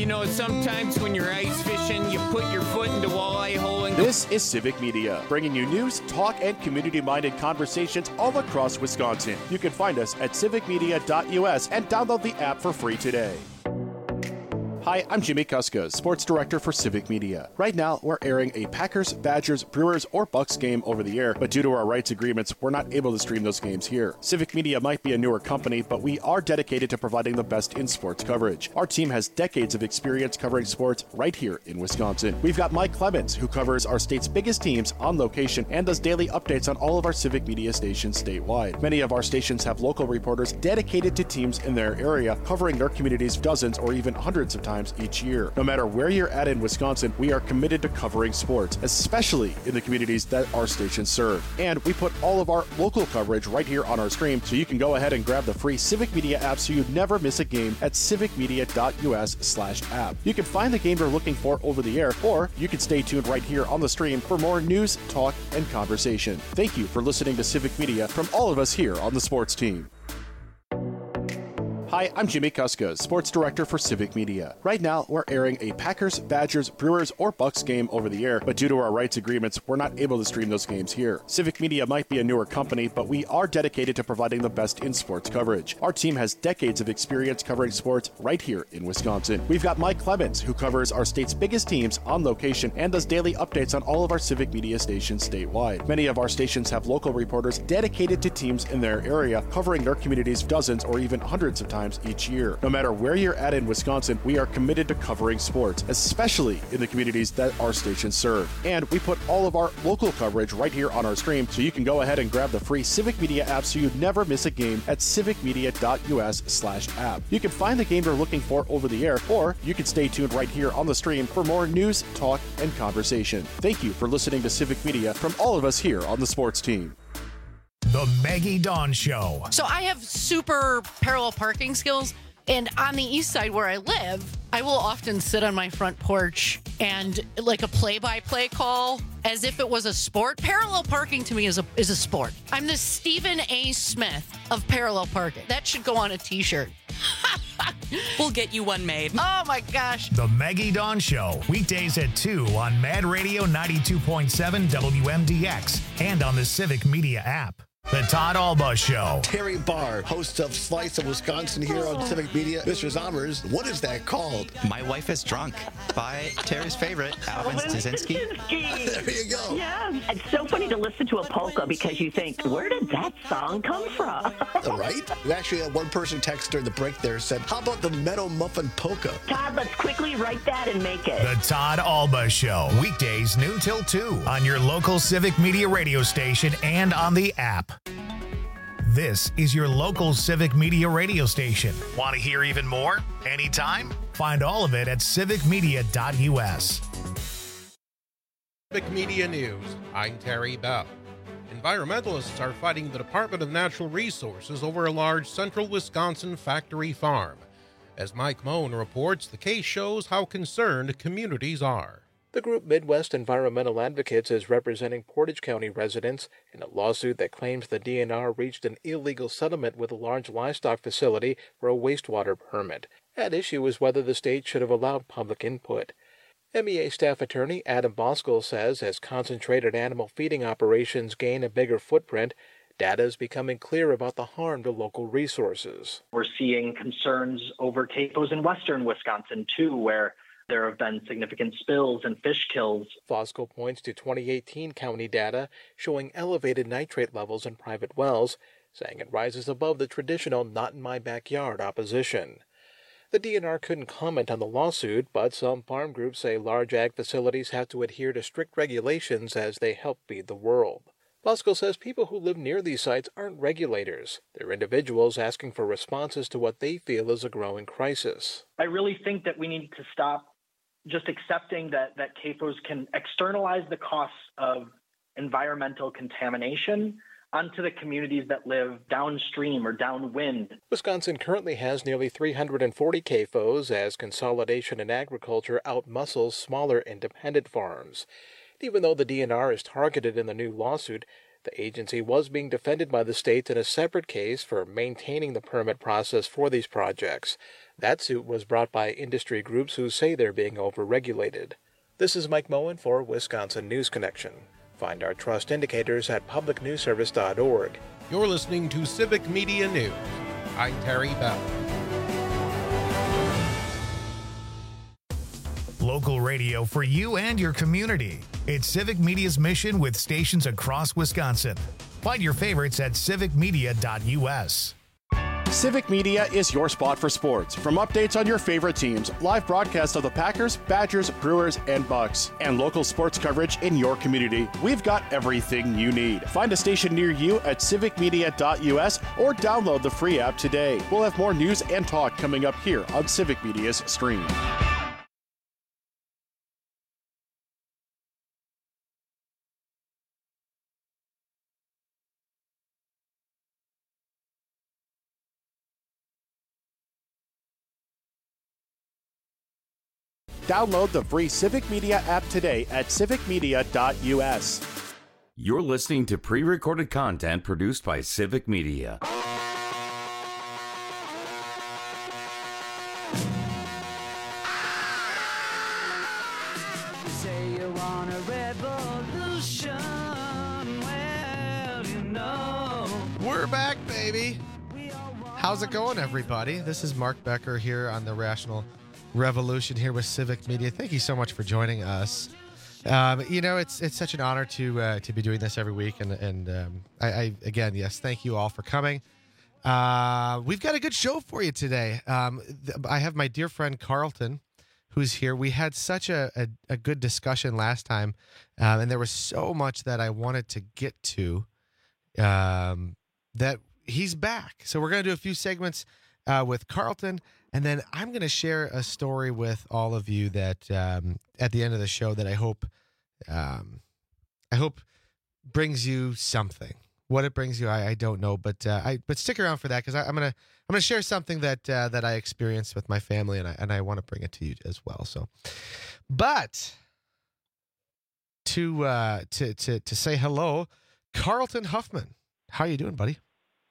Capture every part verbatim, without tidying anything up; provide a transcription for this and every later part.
know, sometimes when you're ice fishing, you put your foot in the walleye hole and... This is Civic Media, bringing you news, talk, and community-minded conversations all across Wisconsin. You can find us at civic media dot u s and download the app for free today. Hi, I'm Jimmy Kuska, Sports Director for Civic Media. Right now, we're airing a Packers, Badgers, Brewers, or Bucks game over the air, but due to our rights agreements, we're not able to stream those games here. Civic Media might be a newer company, but we are dedicated to providing the best in sports coverage. Our team has decades of experience covering sports right here in Wisconsin. We've got Mike Clemens, who covers our state's biggest teams on location and does daily updates on all of our Civic Media stations statewide. Many of our stations have local reporters dedicated to teams in their area, covering their communities dozens or even hundreds of times each year. No matter where you're at in Wisconsin, we are committed to covering sports, especially in the communities that our stations serve. And we put all of our local coverage right here on our stream, so you can go ahead and grab the free Civic Media app so you never miss a game at civic media dot u s slash app. You can find the game you're looking for over the air, or you can stay tuned right here on the stream for more news, talk, and conversation. Thank you for listening to Civic Media from all of us here on the sports team. Hi, I'm Jimmy Kuska, Sports Director for Civic Media. Right now, we're airing a Packers, Badgers, Brewers, or Bucks game over the air, but due to our rights agreements, we're not able to stream those games here. Civic Media might be a newer company, but we are dedicated to providing the best in sports coverage. Our team has decades of experience covering sports right here in Wisconsin. We've got Mike Clemens, who covers our state's biggest teams on location and does daily updates on all of our Civic Media stations statewide. Many of our stations have local reporters dedicated to teams in their area, covering their communities dozens or even hundreds of times each year. No matter where you're at in Wisconsin, we are committed to covering sports, especially in the communities that our stations serve. And we put all of our local coverage right here on our stream, so you can go ahead and grab the free Civic Media app so you never miss a game at civic media dot u s slash app. You can find the game you're looking for over the air, or you can stay tuned right here on the stream for more news, talk, and conversation. Thank you for listening to Civic Media from all of us here on the sports team. The Maggie Dawn Show. So I have super parallel parking skills, and on the east side where I live, I will often sit on my front porch and like a play-by-play call as if it was a sport. Parallel parking to me is a is a sport. I'm the Stephen A. Smith of parallel parking. That should go on a t-shirt. We'll get you one made. Oh my gosh. The Maggie Dawn Show, weekdays at two on Mad Radio ninety-two point seven W M D X and on the Civic Media app. The Todd Alba Show. Terry Barr, host of Slice of Wisconsin here on Civic Media. Mister Zommers, what is that called? My Wife is Drunk by Terry's favorite, Alvin Stasinski. There you go. Yeah, it's so funny to listen to a polka because you think, where did that song come from? Right? We actually had one person text during the break there said, how about the Meadow Muffin Polka? Todd, let's quickly write that and make it. The Todd Alba Show, weekdays noon till two on your local Civic Media radio station and on the app. This is your local Civic Media radio station. Want to hear even more? Anytime? Find all of it at civic media dot u s. Civic Media News. I'm Terry Bell. Environmentalists are fighting the Department of Natural Resources over a large central Wisconsin factory farm. As Mike Moan reports, the case shows how concerned communities are. The group Midwest Environmental Advocates is representing Portage County residents in a lawsuit that claims the D N R reached an illegal settlement with a large livestock facility for a wastewater permit. At issue is whether the state should have allowed public input. M E A staff attorney Adam Boskell says as concentrated animal feeding operations gain a bigger footprint, data is becoming clear about the harm to local resources. We're seeing concerns over C A F Os in western Wisconsin, too, where there have been significant spills and fish kills. Boskell points to twenty eighteen county data showing elevated nitrate levels in private wells, saying it rises above the traditional not-in-my-backyard opposition. The D N R couldn't comment on the lawsuit, but some farm groups say large ag facilities have to adhere to strict regulations as they help feed the world. Boskell says people who live near these sites aren't regulators. They're individuals asking for responses to what they feel is a growing crisis. I really think that we need to stop just accepting that, that C A F Os can externalize the costs of environmental contamination onto the communities that live downstream or downwind. Wisconsin currently has nearly three hundred forty C A F Os as consolidation in agriculture outmuscles smaller independent farms. Even though the D N R is targeted in the new lawsuit, The agency was being defended by the state in a separate case for maintaining the permit process for these projects. That suit was brought by industry groups who say they're being overregulated. This is Mike Moen for Wisconsin News Connection. Find our trust indicators at public news service dot org. You're listening to Civic Media News. I'm Terry Bell. Local radio for you and your community. It's Civic Media's mission with stations across Wisconsin. Find your favorites at civic media dot u s. Civic Media is your spot for sports. From updates on your favorite teams, live broadcasts of the Packers, Badgers, Brewers, and Bucks, and local sports coverage in your community, we've got everything you need. Find a station near you at civic media dot u s or download the free app today. We'll have more news and talk coming up here on Civic Media's stream. Download the free Civic Media app today at civic media dot u s. You're listening to pre-recorded content produced by Civic Media. Say you want a revolution, well, you know. We're back, baby. How's it going, everybody? This is Mark Becker here on the Rational Revolution here with Civic Media. Thank you so much for joining us. Um, you know, it's it's such an honor to uh, to be doing this every week, and and um, I, I again, yes, thank you all for coming. Uh, we've got a good show for you today. Um, th- I have my dear friend Carlton, who's here. We had such a a, a good discussion last time, um, and there was so much that I wanted to get to. Um, that he's back, so we're gonna do a few segments uh, with Carlton. And then I'm going to share a story with all of you that um, at the end of the show that I hope, um, I hope brings you something. What it brings you, I, I don't know, but uh, I but stick around for that because I'm gonna I'm gonna share something that uh, that I experienced with my family, and I and I want to bring it to you as well. So, but to uh, to to to say hello, Carlton Huffman, how you doing, buddy?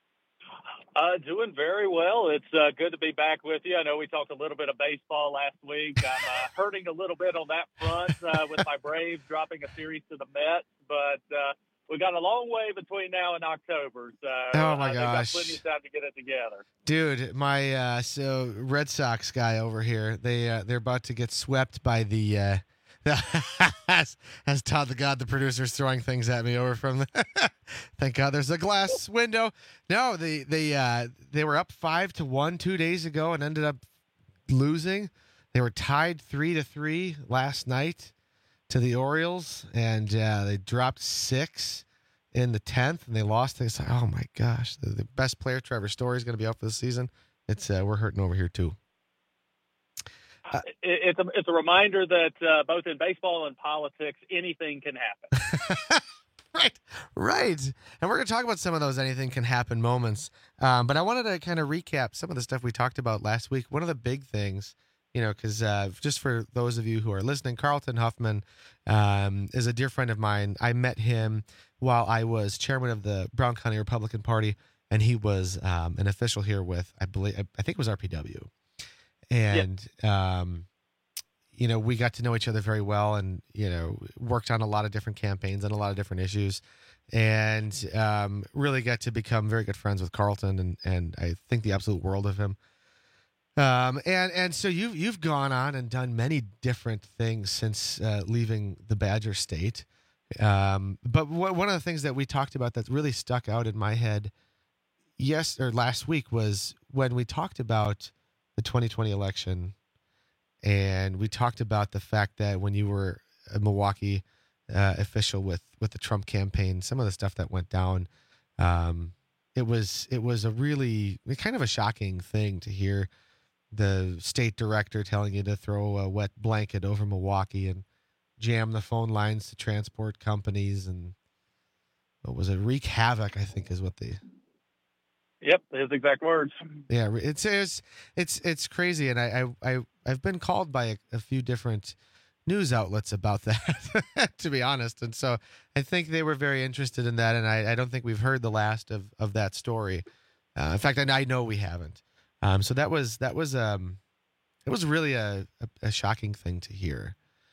Uh, doing very well. It's uh, good to be back with you. I know we talked a little bit of baseball last week. I'm uh, hurting a little bit on that front uh, with my Braves dropping a series to the Mets, but uh, we got a long way between now and October. So oh my uh, gosh, got plenty of time to get it together. Dude, my uh, so Red Sox guy over here, they uh, they're about to get swept by the. Uh, as, as Todd the God, the producer's throwing things at me over from the. Thank God there's a glass window. No, they they uh, they were up five to one two days ago and ended up losing. They were tied three to three last night to the Orioles, and uh, they dropped six in the tenth, and they lost. It's like, oh my gosh, the, the best player, Trevor Story, is going to be out for the season. It's uh, we're hurting over here too. Uh, it, it's a it's a reminder that uh, both in baseball and politics, anything can happen. Right, right. And we're going to talk about some of those anything can happen moments. Um, but I wanted to kind of recap some of the stuff we talked about last week. One of the big things, you know, because uh, just for those of you who are listening, Carlton Huffman um, is a dear friend of mine. I met him while I was chairman of the Brown County Republican Party, and he was um, an official here with, I believe, I think it was R P W. And, yeah. um, you know, we got to know each other very well and, you know, worked on a lot of different campaigns and a lot of different issues and um, really got to become very good friends with Carlton and, and I think the absolute world of him. Um, and, and so you've, you've gone on and done many different things since uh, leaving the Badger State. Um, but w- one of the things that we talked about that really stuck out in my head yes, or last week was when we talked about the twenty twenty election, and we talked about the fact that when you were a Milwaukee uh, official with, with the Trump campaign, some of the stuff that went down, um, it was it was a really kind of a shocking thing to hear the state director telling you to throw a wet blanket over Milwaukee and jam the phone lines to transport companies and what was it, wreak havoc, I think is what the Yep, his exact words. Yeah, it's it's it's it's crazy, and I I, I I've been called by a, a few different news outlets about that, to be honest. And so I think they were very interested in that, and I, I don't think we've heard the last of, of that story. Uh, in fact, I, I know we haven't. Um, so that was that was um, it was really a, a, a shocking thing to hear.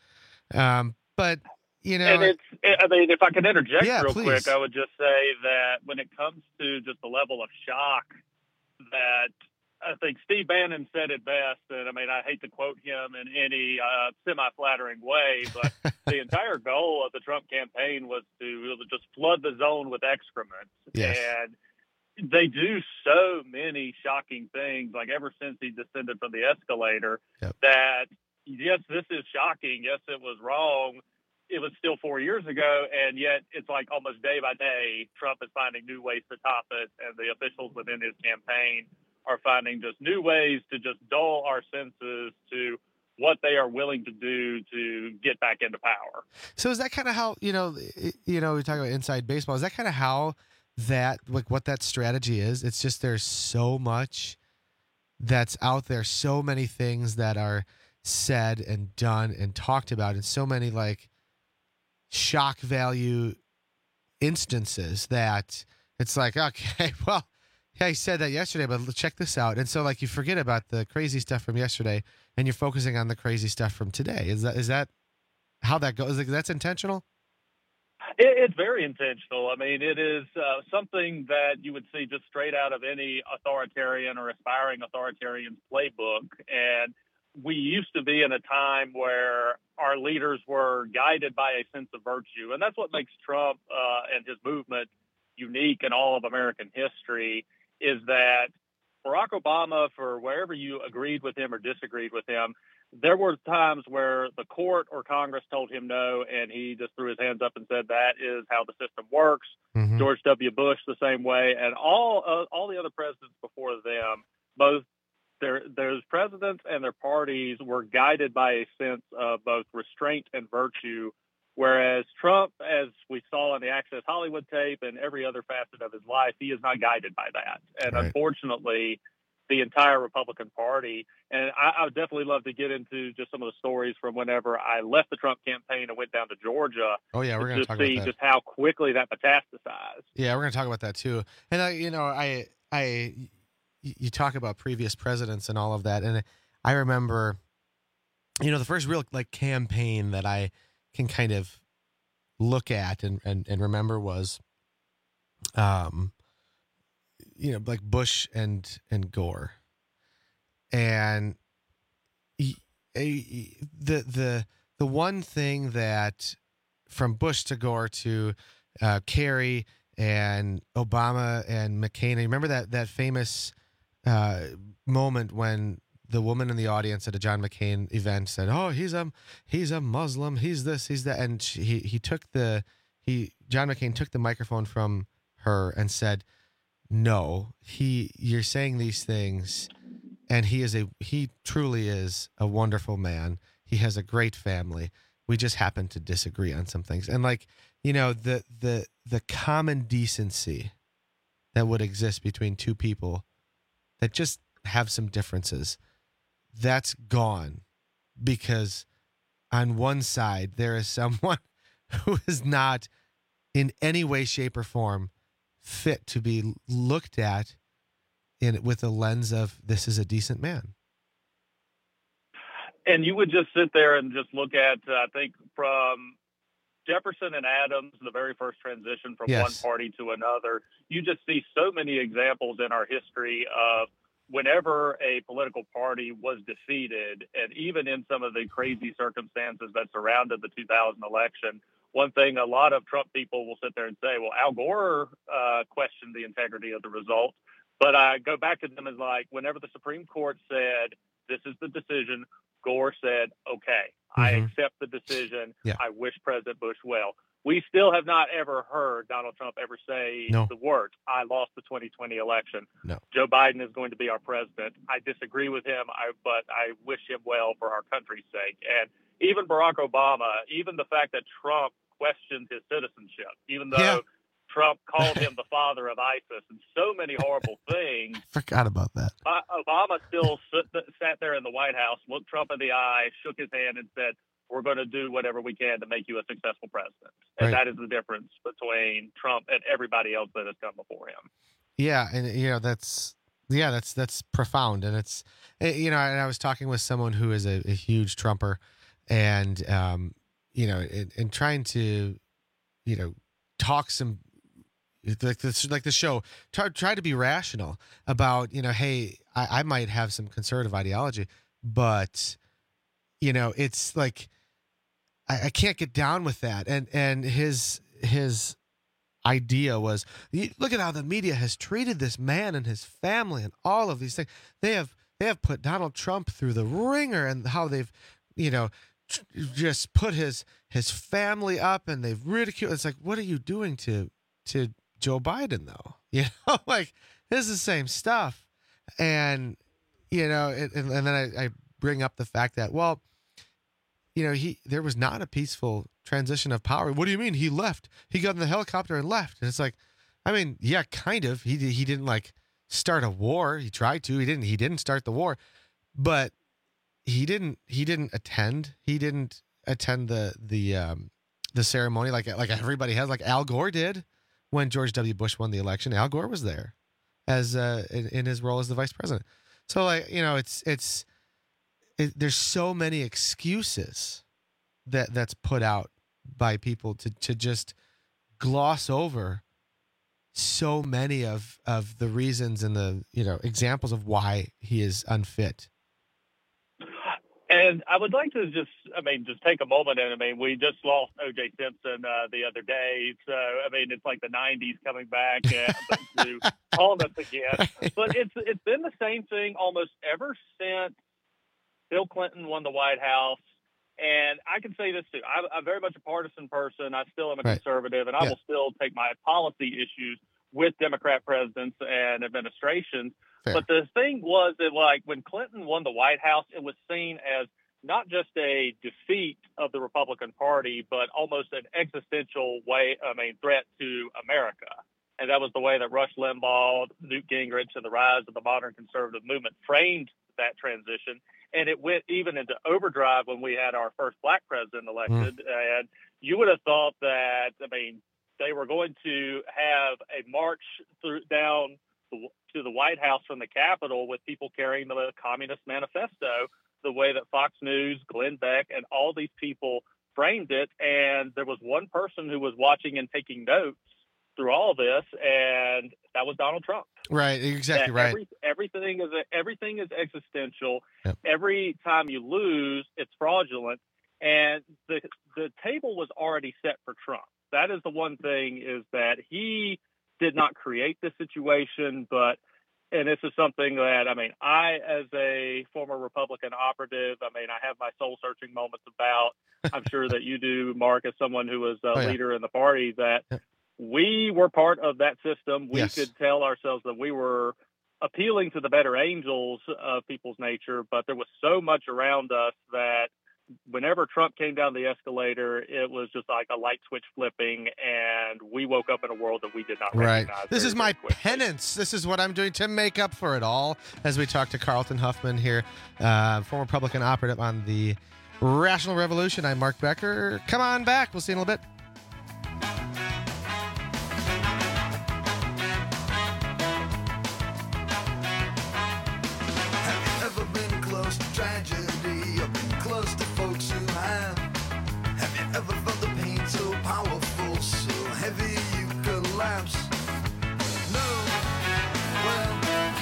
Um, but you know, and it's I mean, if I can interject yeah, real please. quick, I would just say that when it comes to just the level of shock, that I think Steve Bannon said it best, and I mean, I hate to quote him in any uh, semi-flattering way, but the entire goal of the Trump campaign was to just flood the zone with excrement. Yes. And they do so many shocking things, like ever since he descended from the escalator, yep. that, yes, this is shocking. Yes, it was wrong. It was still four years ago, and yet it's like almost day by day, Trump is finding new ways to top it, and the officials within his campaign are finding just new ways to just dull our senses to what they are willing to do to get back into power. So is that kind of how, you know, you know, we talk about inside baseball. Is that kind of how that, like what that strategy is? It's just there's so much that's out there, so many things that are said and done and talked about, and so many like shock value instances that it's like, okay, well, yeah, he said that yesterday, but check this out. And so, like, you forget about the crazy stuff from yesterday, and you're focusing on the crazy stuff from today. Is that is that how that goes? Like, that's intentional? It, it's very intentional. I mean, it is uh, something that you would see just straight out of any authoritarian or aspiring authoritarian's playbook. And we used to be in a time where our leaders were guided by a sense of virtue. And that's what makes Trump uh, and his movement unique in all of American history, is that Barack Obama, for wherever you agreed with him or disagreed with him, there were times where the court or Congress told him no, and he just threw his hands up and said that is how the system works. Mm-hmm. George W. Bush the same way, and all uh, all the other presidents before them, both their those presidents and their parties were guided by a sense of both restraint and virtue. Whereas Trump, as we saw in the Access Hollywood tape and every other facet of his life, he is not guided by that. And right. Unfortunately, the entire Republican Party, and I, I would definitely love to get into just some of the stories from whenever I left the Trump campaign and went down to Georgia. Oh, yeah, we're going to talk see about that. just how quickly that metastasized. Yeah, we're going to talk about that too. And, I, you know, I, I, you talk about previous presidents and all of that. And I remember, you know, the first real like campaign that I can kind of look at and, and, and remember was, um, you know, like Bush and, and Gore. And he, he, the, the, the one thing that from Bush to Gore to uh, Kerry and Obama and McCain, I remember that, that famous uh, moment when the woman in the audience at a John McCain event said, "Oh, he's a he's a Muslim. He's this. He's that." And she, he he took the he John McCain took the microphone from her and said, "No, he you're saying these things, and he is a he truly is a wonderful man. He has a great family. We just happen to disagree on some things." And like you know the the the common decency that would exist between two people that just have some differences. That's gone because on one side, there is someone who is not in any way, shape, or form fit to be looked at in with a lens of this is a decent man. And you would just sit there and just look at, uh, I think, from Jefferson and Adams, the very first transition from Yes. one party to another, you just see so many examples in our history of whenever a political party was defeated, and even in some of the crazy circumstances that surrounded the two thousand election, one thing a lot of Trump people will sit there and say, well, Al Gore uh, questioned the integrity of the result. But I go back to them as like, whenever the Supreme Court said, this is the decision, Gore said, okay, mm-hmm. I accept the decision. Yeah. I wish President Bush well. We still have not ever heard Donald Trump ever say No. the words, I lost the twenty twenty election. No. Joe Biden is going to be our president. I disagree with him, I, but I wish him well for our country's sake. And even Barack Obama, even the fact that Trump questioned his citizenship, even though Yeah. Trump called him the father of ISIS and so many horrible things, Forgot about that. uh, Obama still sit, sat there in the White House, looked Trump in the eye, shook his hand and said, we're going to do whatever we can to make you a successful president. And Right. that is the difference between Trump and everybody else that has come before him. Yeah, and you know that's yeah that's that's profound, and it's eh, you know, and I was talking with someone who is a, a huge Trumper, and um, you know, and, and trying to you know talk some like this like the show try try to be rational about you know, hey, I, I might have some conservative ideology, but you know, it's like I, I can't get down with that, and and his his. idea was, you- look at how the media has treated this man and his family and all of these things. They have they have put Donald Trump through the ringer, and how they've, you know, tr- just put his his family up, and they've ridiculed. It's like, what are you doing to to Joe Biden though? You know, like this is the same stuff, and you know, and, and then I, I bring up the fact that, well, you know, he there was not a peaceful transition of power. What do you mean he left? He got in the helicopter and left. And it's like, I mean, yeah, kind of. He he didn't like start a war. He tried to. He didn't. He didn't start the war, but he didn't. He didn't attend. He didn't attend the the um, the ceremony like like everybody has. Like Al Gore did when George W. Bush won the election. Al Gore was there as uh, in, in his role as the vice president. So like you know, it's it's. It, there's so many excuses that that's put out by people to, to just gloss over so many of, of the reasons and the, you know, examples of why he is unfit. And I would like to just, I mean, just take a moment. And I mean, we just lost O J Simpson uh, the other day. So, I mean, it's like the nineties coming back uh, to haunt us again. But it's it's been the same thing almost ever since Bill Clinton won the White House. And I can say this too. I'm, I'm very much a partisan person. I still am a Right. conservative, and I Yeah. will still take my policy issues with Democrat presidents and administrations. Fair. But the thing was that, like, when Clinton won the White House, it was seen as not just a defeat of the Republican Party, but almost an existential way, I mean, threat to America. And that was the way that Rush Limbaugh, Newt Gingrich, and the rise of the modern conservative movement framed that transition. And it went even into overdrive when we had our first black president elected. Mm. And you would have thought that, I mean, they were going to have a march through down to the White House from the Capitol with people carrying the Communist Manifesto, the way that Fox News, Glenn Beck, and all these people framed it. And there was one person who was watching and taking notes through all of this, and that was Donald Trump. Right, exactly That right. Every, everything is everything is existential. Yep. Every time you lose, it's fraudulent, and the the table was already set for Trump. That is the one thing, is that he did not create this situation, but and this is something that, I mean, I, as a former Republican operative, I mean, I have my soul searching moments about. I'm sure that you do, Mark, as someone who was a Oh, yeah. leader in the party, that. Yep. We were part of that system. We Yes. could tell ourselves that we were appealing to the better angels of people's nature, but there was so much around us that whenever Trump came down the escalator, it was just like a light switch flipping, and we woke up in a world that we did not Right. recognize. This very, is very my quickly. penance. This is what I'm doing to make up for it all. As we talk to Carlton Huffman here, uh, former Republican operative on the Rational Revolution. I'm Mark Becker. Come on back. We'll see you in a little bit. Ever been close to tragedy or been close to folks who have? Have you ever felt the pain so powerful, so heavy you collapse? No, well,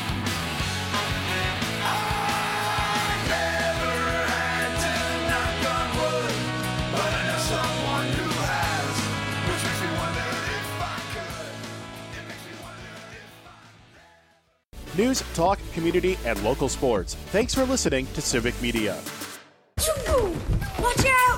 I never had to knock on wood, but I know someone who has, which makes me wonder if I could. It makes me wonder if News, talk, community, and local sports. Thanks for listening to Civic Media. Watch out!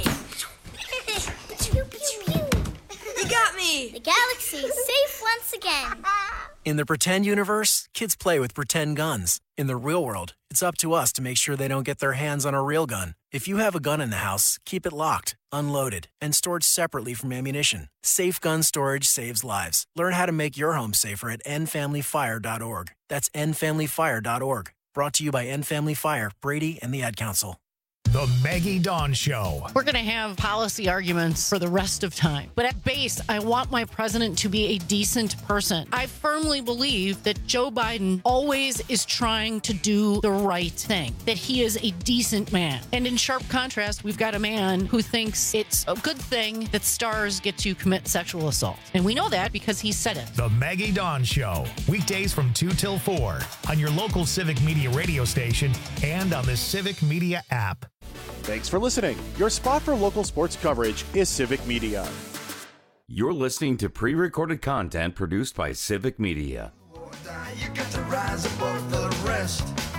You got me! The galaxy is safe once again. In the pretend universe, kids play with pretend guns. In the real world, it's up to us to make sure they don't get their hands on a real gun. If you have a gun in the house, keep it locked, unloaded, and stored separately from ammunition. Safe gun storage saves lives. Learn how to make your home safer at end family fire dot org. That's end family fire dot org. Brought to you by End Family Fire, Brady, and the Ad Council. The Maggie Dawn Show. We're going to have policy arguments for the rest of time. But at base, I want my president to be a decent person. I firmly believe that Joe Biden always is trying to do the right thing, that he is a decent man. And in sharp contrast, we've got a man who thinks it's a good thing that stars get to commit sexual assault. And we know that because he said it. The Maggie Dawn Show. Weekdays from two till four on your local Civic Media radio station and on the Civic Media app. Thanks for listening. Your spot for local sports coverage is Civic Media. You're listening to pre-recorded content produced by Civic Media. You got to rise above the rest.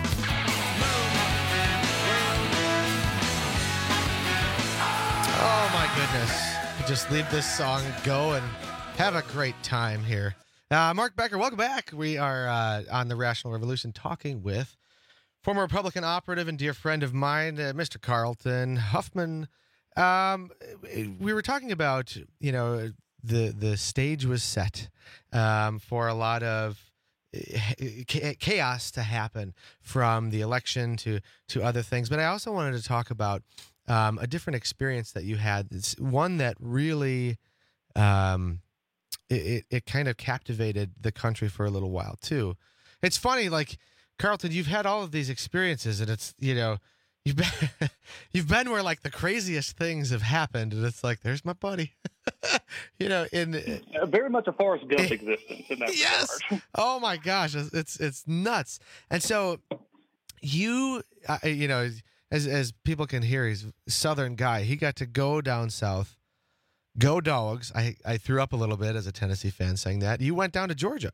Oh my goodness. Just leave this song go and have a great time here. Uh, Mark Becker, welcome back. We are uh, on the Rational Revolution talking with former Republican operative and dear friend of mine, uh, Mister Carlton Huffman. Um, we were talking about, you know, the the stage was set um, for a lot of chaos to happen from the election to to other things. But I also wanted to talk about um, a different experience that you had. It's one that really um, it, it, it kind of captivated the country for a little while too. It's funny, like, Carlton, you've had all of these experiences, and it's, you know, you've been you've been where like the craziest things have happened, and it's like, there's my buddy, you know, in uh, very much a Forrest Gump existence in that yes. regard. Oh my gosh, it's it's, it's nuts. And so you, uh, you know, as as people can hear, he's a Southern guy. He got to go down south, go Dogs. I I threw up a little bit as a Tennessee fan saying that. You went down to Georgia.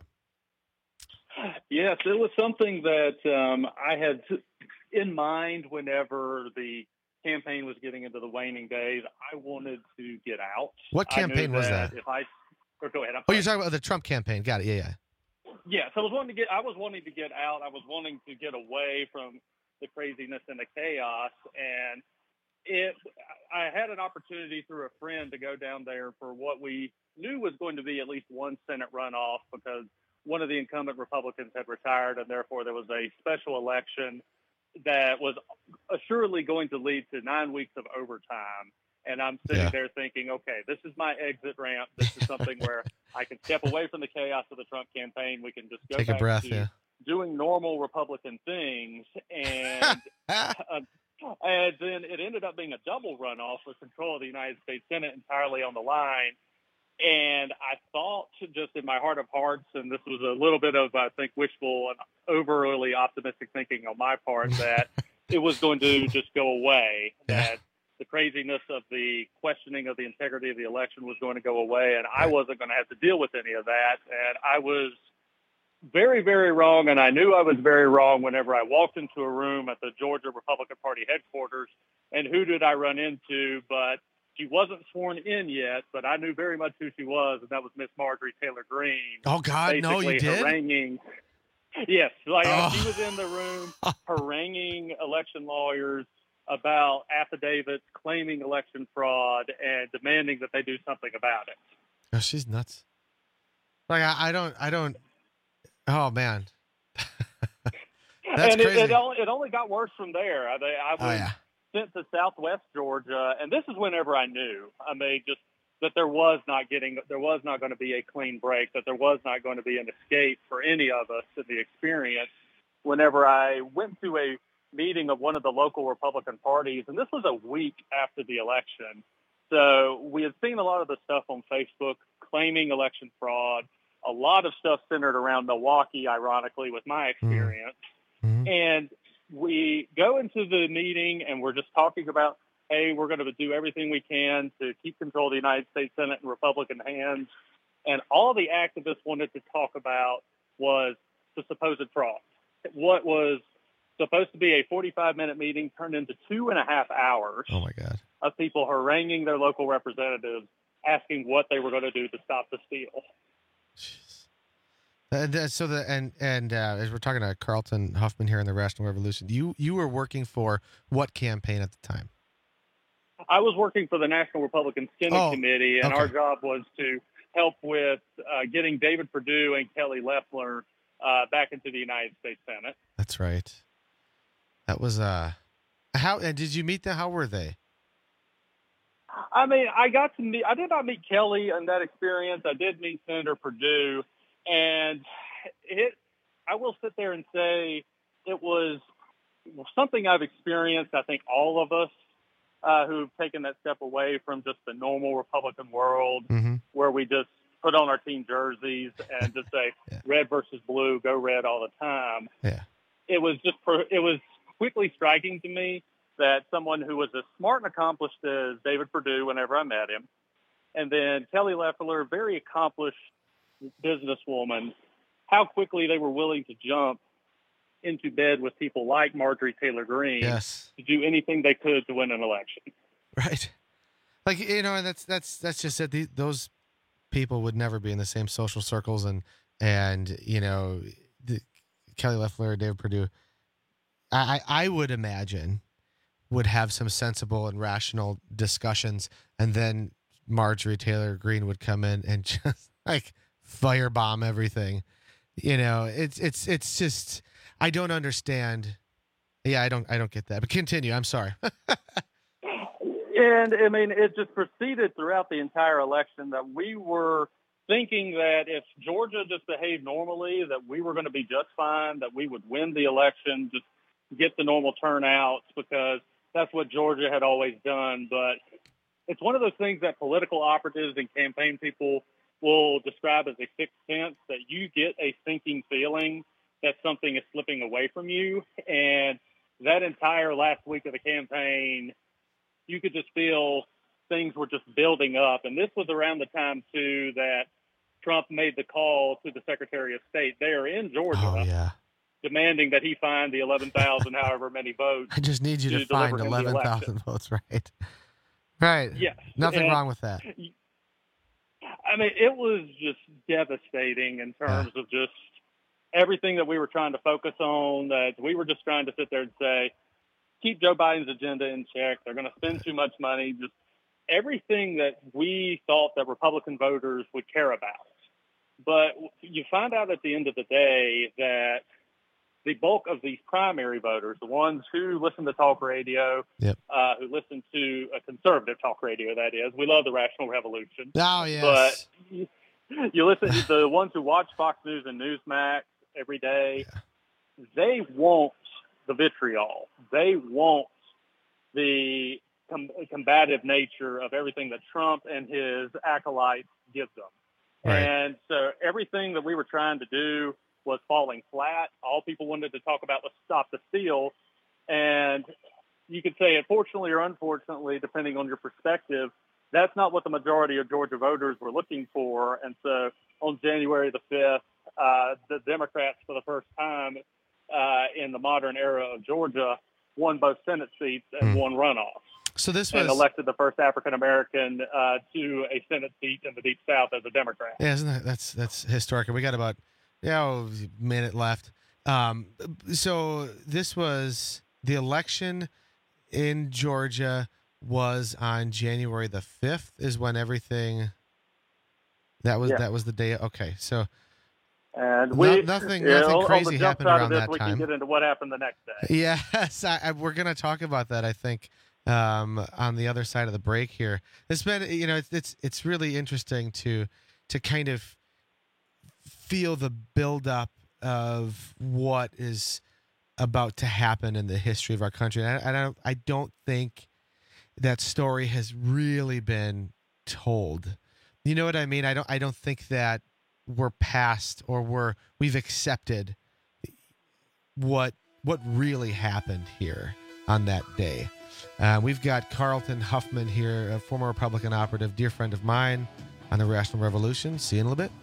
Yes, it was something that um, I had in mind whenever the campaign was getting into the waning days. I wanted to get out. What campaign I knew was that? that? If I or go ahead. I'm Oh, you're sorry. talking about the Trump campaign. Got it. Yeah, yeah. Yes, I was wanting to get. I was wanting to get out. I was wanting to get away from the craziness and the chaos. And it, I had an opportunity through a friend to go down there for what we knew was going to be at least one Senate runoff, because one of the incumbent Republicans had retired, and therefore there was a special election that was assuredly going to lead to nine weeks of overtime. And I'm sitting Yeah. there thinking, okay, this is my exit ramp. This is something where I can step away from the chaos of the Trump campaign. We can just go Take a back breath, to yeah. doing normal Republican things. And uh, and then it ended up being a double runoff with control of the United States Senate entirely on the line. And I thought, just in my heart of hearts, and this was a little bit of, I think, wishful and overly optimistic thinking on my part, that it was going to just go away, that the craziness of the questioning of the integrity of the election was going to go away, and I wasn't going to have to deal with any of that. And I was very, very wrong, and I knew I was very wrong whenever I walked into a room at the Georgia Republican Party headquarters, and who did I run into but she wasn't sworn in yet, but I knew very much who she was, and that was Miss Marjorie Taylor Greene. Oh, God, no, you Basically did? haranguing. Yes, like Oh. she was in the room haranguing election lawyers about affidavits claiming election fraud and demanding that they do something about it. Oh, she's nuts. Like, I, I don't, I don't, oh, man. That's and it, crazy. it, only, it only got worse from there. I, I was Oh, yeah. sent to Southwest Georgia, and this is whenever I knew. I mean, just that there was not getting, there was not going to be a clean break, that there was not going to be an escape for any of us in the experience. Whenever I went to a meeting of one of the local Republican parties, and this was a week after the election, so we had seen a lot of the stuff on Facebook claiming election fraud, a lot of stuff centered around Milwaukee, ironically, with my experience. Mm-hmm. And we go into the meeting and we're just talking about, hey, we're going to do everything we can to keep control of the United States Senate in Republican hands. And all the activists wanted to talk about was the supposed fraud. What was supposed to be a forty-five minute meeting turned into two and a half hours Oh, my God. of people haranguing their local representatives, asking what they were going to do to stop the steal. And uh, so the and and uh, as we're talking to Carlton Huffman here in the Rational Revolution, you you were working for what campaign at the time? I was working for the National Republican Senate Oh, Committee, and okay. our job was to help with uh, getting David Perdue and Kelly Loeffler uh, back into the United States Senate. That's right. That was uh How and did you meet them? How were they? I mean, I got to meet, I did not meet Kelly in that experience. I did meet Senator Perdue, and it, I will sit there and say it was something I've experienced, I think all of us uh, who've taken that step away from just the normal Republican world mm-hmm. where we just put on our team jerseys and just say yeah. red versus blue, go red all the time. Yeah. It was just, it was quickly striking to me that someone who was as smart and accomplished as David Perdue whenever I met him, and then Kelly Loeffler, very accomplished businesswoman, how quickly they were willing to jump into bed with people like Marjorie Taylor Greene yes. to do anything they could to win an election. Right. Like, you know, and that's, that's, that's just it. The, those people would never be in the same social circles. And, and, you know, the, Kelly Loeffler, David Perdue, I, I would imagine would have some sensible and rational discussions. And then Marjorie Taylor Greene would come in and just like firebomb everything. You know, it's, it's, it's just, I don't understand. Yeah, I don't, I don't get that, but continue. I'm sorry. And I mean, it just proceeded throughout the entire election that we were thinking that if Georgia just behaved normally, that we were going to be just fine, that we would win the election, just get the normal turnouts, because that's what Georgia had always done. But it's one of those things that political operatives and campaign people will describe as a sixth sense, that you get a sinking feeling that something is slipping away from you. And that entire last week of the campaign, you could just feel things were just building up. And this was around the time, too, that Trump made the call to the Secretary of State there in Georgia, oh, yeah. demanding that he find the eleven thousand however many votes. I just need you to, to find eleven thousand votes, right? Right. Yes. Nothing and, wrong with that. I mean, it was just devastating in terms yeah. of just everything that we were trying to focus on, that we were just trying to sit there and say, keep Joe Biden's agenda in check. They're going to spend too much money. Just everything that we thought that Republican voters would care about. But you find out at the end of the day that the bulk of these primary voters, the ones who listen to talk radio, yep. uh, who listen to a conservative talk radio, that is, we love the Rational Revolution. Oh, yes. But you, you listen to the ones who watch Fox News and Newsmax every day, yeah. they want the vitriol. They want the com- combative nature of everything that Trump and his acolytes give them. Right. And so everything that we were trying to do was falling flat. All people wanted to talk about was stop the steal. And you could say, unfortunately or unfortunately, depending on your perspective, that's not what the majority of Georgia voters were looking for. And so on January the fifth, uh, the Democrats, for the first time uh, in the modern era of Georgia, won both Senate seats and hmm. won runoffs. So this was and elected the first African-American uh, to a Senate seat in the Deep South as a Democrat. Yeah, isn't that, that's, that's historic. We got about yeah, oh, a minute left. Um, so this was the election in Georgia was on January the fifth is when everything that was, yeah. that was the day. Okay. So and we, no, nothing, nothing know, crazy happened around this, that we time. We can get into what happened the next day. Yes. I, I, we're going to talk about that. I think, um, on the other side of the break here. It's been, you know, it's, it's, it's really interesting to, to kind of feel the buildup of what is about to happen in the history of our country. And I, I don't, I don't think that story has really been told. You know what I mean? I don't, I don't think that we're past or we're, we've accepted what, what really happened here on that day. Uh, we've got Carlton Huffman here, a former Republican operative, dear friend of mine on the Rational Revolution. See you in a little bit.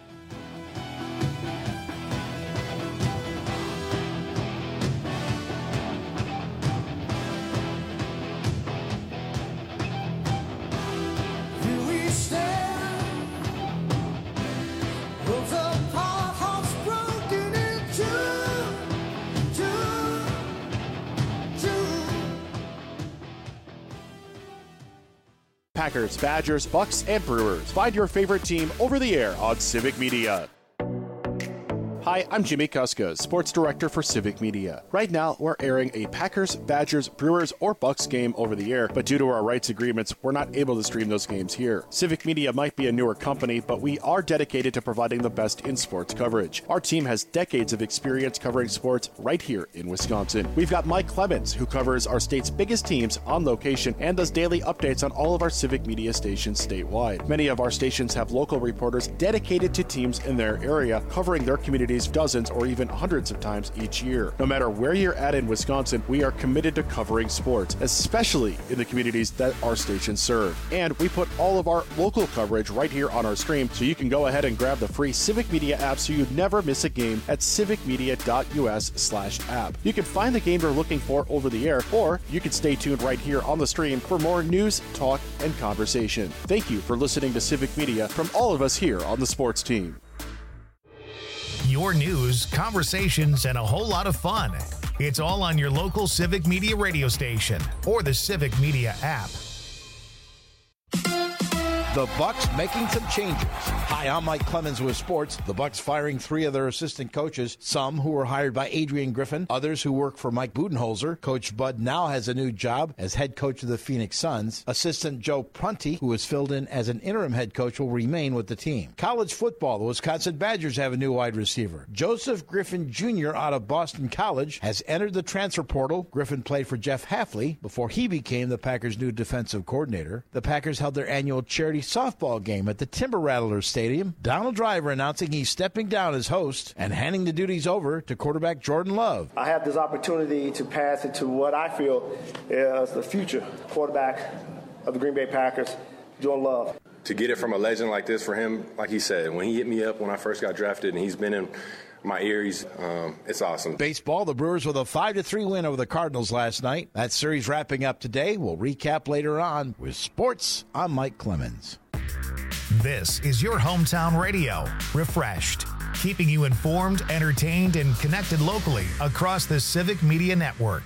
Packers, Badgers, Bucks, and Brewers. Find your favorite team over the air on Civic Media. Hi, I'm Jimmy Kuska, Sports Director for Civic Media. Right now, we're airing a Packers, Badgers, Brewers, or Bucks game over the air, but due to our rights agreements, we're not able to stream those games here. Civic Media might be a newer company, but we are dedicated to providing the best in sports coverage. Our team has decades of experience covering sports right here in Wisconsin. We've got Mike Clemens, who covers our state's biggest teams on location and does daily updates on all of our Civic Media stations statewide. Many of our stations have local reporters dedicated to teams in their area, covering their communities dozens or even hundreds of times each year. No matter where you're at in Wisconsin, we are committed to covering sports, especially in the communities that our stations serve. And we put all of our local coverage right here on our stream, so you can go ahead and grab the free Civic Media app so you never miss a game at civicmedia.us slash app. You can find the game you're looking for over the air, or you can stay tuned right here on the stream for more news, talk, and conversation. Thank you for listening to Civic Media from all of us here on the sports team. Your news, conversations, and a whole lot of fun. It's all on your local Civic Media radio station or the Civic Media app. The Bucks making some changes. Hi, I'm Mike Clemens with sports. The Bucks firing three of their assistant coaches, some who were hired by Adrian Griffin, others who work for Mike Budenholzer. Coach Bud now has a new job as head coach of the Phoenix Suns. Assistant Joe Prunty, who was filled in as an interim head coach, will remain with the team. College football, the Wisconsin Badgers have a new wide receiver. Joseph Griffin Junior out of Boston College has entered the transfer portal. Griffin played for Jeff Hafley before he became the Packers' new defensive coordinator. The Packers held their annual charity softball game at the Timber Rattlers Stadium. Donald Driver announcing he's stepping down as host and handing the duties over to quarterback Jordan Love. I have this opportunity to pass it to what I feel is the future quarterback of the Green Bay Packers, Jordan Love. To get it from a legend like this for him, like he said, when he hit me up when I first got drafted, and he's been in my ears, um, it's awesome. Baseball, the Brewers with a five to three win over the Cardinals last night. That series wrapping up today. We'll recap later on with sports. I'm Mike Clemens. This is your hometown radio, refreshed, keeping you informed, entertained, and connected locally across the Civic Media Network.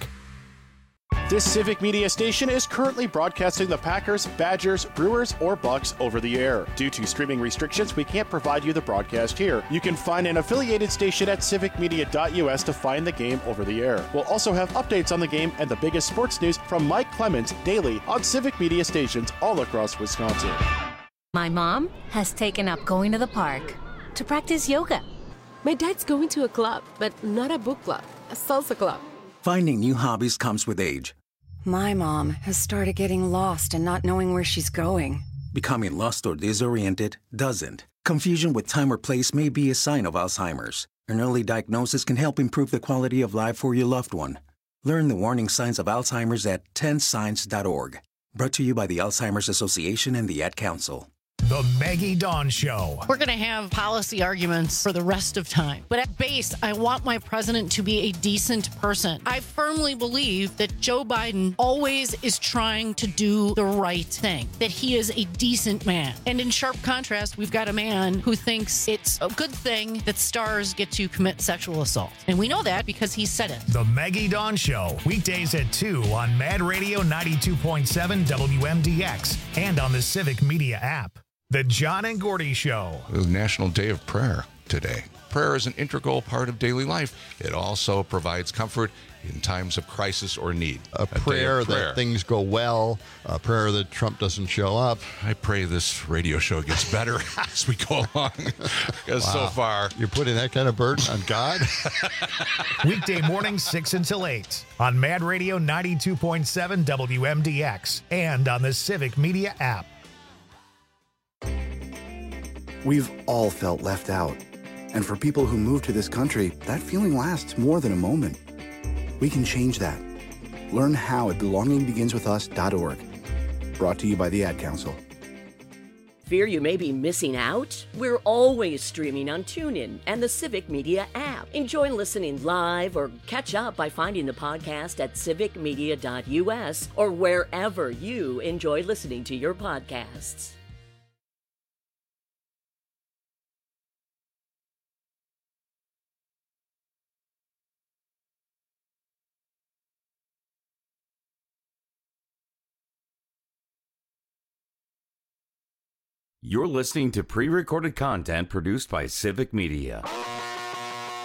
This Civic Media station is currently broadcasting the Packers, Badgers, Brewers, or Bucks over the air. Due to streaming restrictions, we can't provide you the broadcast here. You can find an affiliated station at civicmedia.us to find the game over the air. We'll also have updates on the game and the biggest sports news from Mike Clemens daily on Civic Media stations all across Wisconsin. My mom has taken up going to the park to practice yoga. My dad's going to a club, but not a book club, a salsa club. Finding new hobbies comes with age. My mom has started getting lost and not knowing where she's going. Becoming lost or disoriented doesn't. Confusion with time or place may be a sign of Alzheimer's. An early diagnosis can help improve the quality of life for your loved one. Learn the warning signs of Alzheimer's at ten signs dot org. Brought to you by the Alzheimer's Association and the Ad Council. The Maggie Dawn Show. We're going to have policy arguments for the rest of time. But at base, I want my president to be a decent person. I firmly believe that Joe Biden always is trying to do the right thing, that he is a decent man. And in sharp contrast, we've got a man who thinks it's a good thing that stars get to commit sexual assault. And we know that because he said it. The Maggie Dawn Show, weekdays at two on Mad Radio ninety-two point seven W M D X and on the Civic Media app. The John and Gordy Show. The National Day of Prayer today. Prayer is an integral part of daily life. It also provides comfort in times of crisis or need. A, a prayer, prayer that things go well, a prayer that Trump doesn't show up. I pray this radio show gets better as we go along. Because wow. so far... You're putting that kind of burden on God? Weekday mornings, six until eight on Mad Radio ninety-two point seven W M D X and on the Civic Media app. We've all felt left out. And for people who move to this country, that feeling lasts more than a moment. We can change that. Learn how at belonging begins with us dot org. Brought to you by the Ad Council. Fear you may be missing out? We're always streaming on TuneIn and the Civic Media app. Enjoy listening live or catch up by finding the podcast at civicmedia dot U S or wherever you enjoy listening to your podcasts. You're listening to pre-recorded content produced by Civic Media.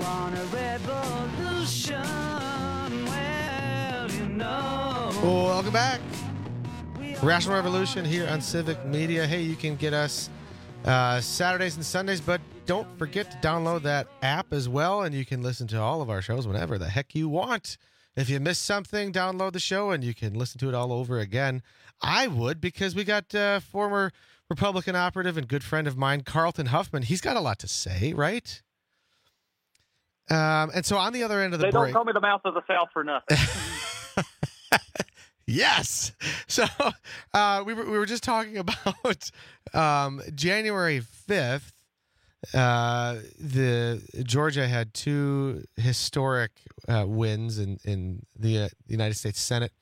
want a revolution. Well, you know. Welcome back. Rational Revolution here on Civic Media. Hey, you can get us uh, Saturdays and Sundays, but don't forget to download that app as well, and you can listen to all of our shows whenever the heck you want. If you missed something, download the show, and you can listen to it all over again. I would, because we got uh, former Republican operative and good friend of mine, Carlton Huffman. He's got a lot to say, right? Um, and so on the other end of the They break... don't call me the mouth of the South for nothing. Yes. So uh, we were we were just talking about um, January fifth. Uh, the Georgia had two historic uh, wins in in the uh, United States Senate,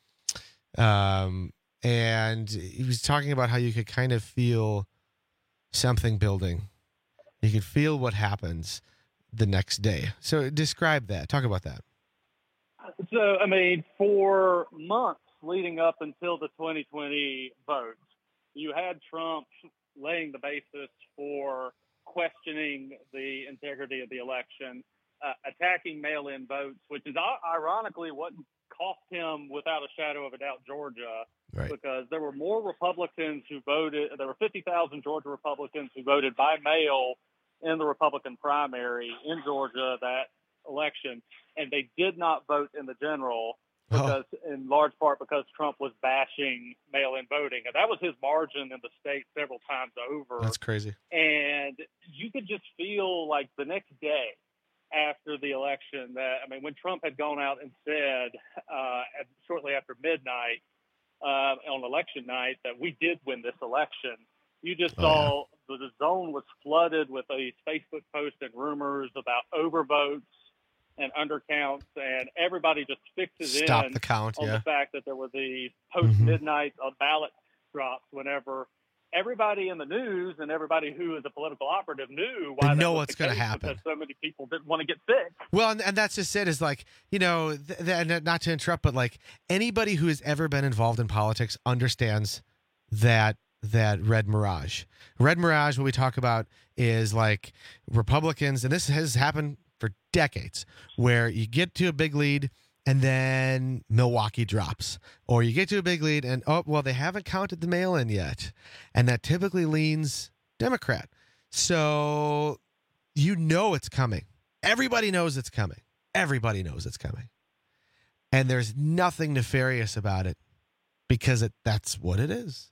um, and he was talking about how you could kind of feel something building. You could feel what happens the next day. So describe that. Talk about that. So, I mean, for months leading up until the twenty twenty vote, you had Trump laying the basis for questioning the integrity of the election, uh, attacking mail-in votes, which is uh, ironically what cost him, without a shadow of a doubt, Georgia, right. Because there were more Republicans who voted. There were fifty thousand Georgia Republicans who voted by mail in the Republican primary in Georgia that election, and they did not vote in the general. Because, oh. in large part, because Trump was bashing mail-in voting, and that was his margin in the state several times over. That's crazy. And you could just feel like the next day after the election that, I mean, when Trump had gone out and said uh, at, shortly after midnight uh, on election night that we did win this election, you just oh, saw yeah. the, the zone was flooded with these Facebook posts and rumors about overvotes and undercounts, and everybody just fixes Stop in the count, on yeah. the fact that there were these post-midnight mm-hmm. uh, ballot drops whenever everybody in the news and everybody who is a political operative knew why they know that was what's going to happen. Because so many people didn't want to get sick. Well, and, and that's just it, is like, you know, th- th- not to interrupt, but like anybody who has ever been involved in politics understands that that red mirage. Red mirage, what we talk about is like Republicans, and this has happened for decades, where you get to a big lead and then Milwaukee drops, or you get to a big lead and, oh, well, they haven't counted the mail-in yet. And that typically leans Democrat. So you know it's coming. Everybody knows it's coming. Everybody knows it's coming. And there's nothing nefarious about it because it, that's what it is.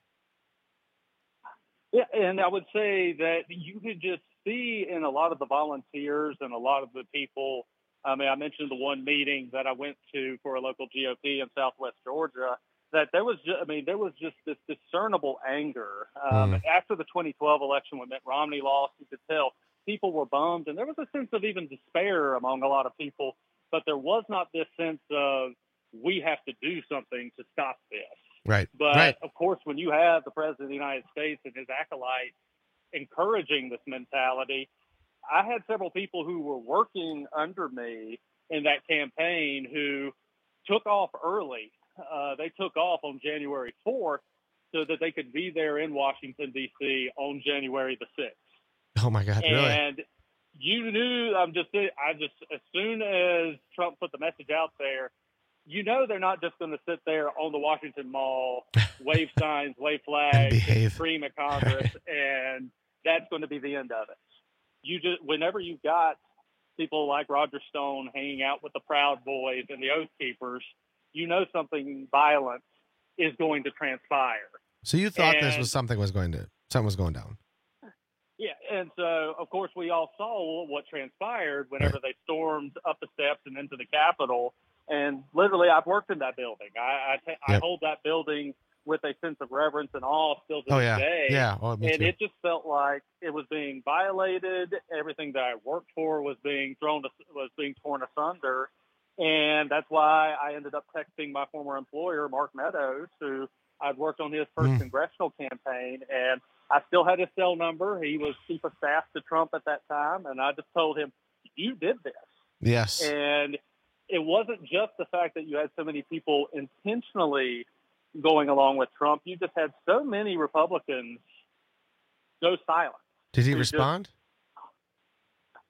Yeah, and I would say that you could just see in a lot of the volunteers and a lot of the people, I mean, I mentioned the one meeting that I went to for a local G O P in Southwest Georgia, that there was, just, I mean, there was just this discernible anger. Um, mm. After the twenty twelve election when Mitt Romney lost, you could tell people were bummed, and there was a sense of even despair among a lot of people, but there was not this sense of, we have to do something to stop this. Right. But, right. of course, when you have the President of the United States and his acolytes encouraging this mentality, I had several people who were working under me in that campaign who took off early. Uh, they took off on January fourth so that they could be there in Washington, D C on January the sixth. Oh, my God, really? And you knew, I'm just, I just, as soon as Trump put the message out there, you know they're not just going to sit there on the Washington Mall, wave signs, wave flags, and, and scream at Congress, and that's going to be the end of it. You just, whenever you've got people like Roger Stone hanging out with the Proud Boys and the Oath Keepers, you know something violent is going to transpire. So you thought and, this was something was going to something was going down. Yeah, and so of course we all saw what transpired whenever right. they stormed up the steps and into the Capitol. And literally, I've worked in that building. I I, t- yep. I hold that building with a sense of reverence and awe still to oh, this yeah. day. Yeah, oh, me and too. it just felt like it was being violated. Everything that I worked for was being thrown, to, was being torn asunder. And that's why I ended up texting my former employer, Mark Meadows, who I'd worked on his first mm. congressional campaign, and I still had his cell number. He was chief of staff to Trump at that time, and I just told him, "You did this." Yes. And it wasn't just the fact that you had so many people intentionally going along with Trump. You just had so many Republicans go silent. Did he respond?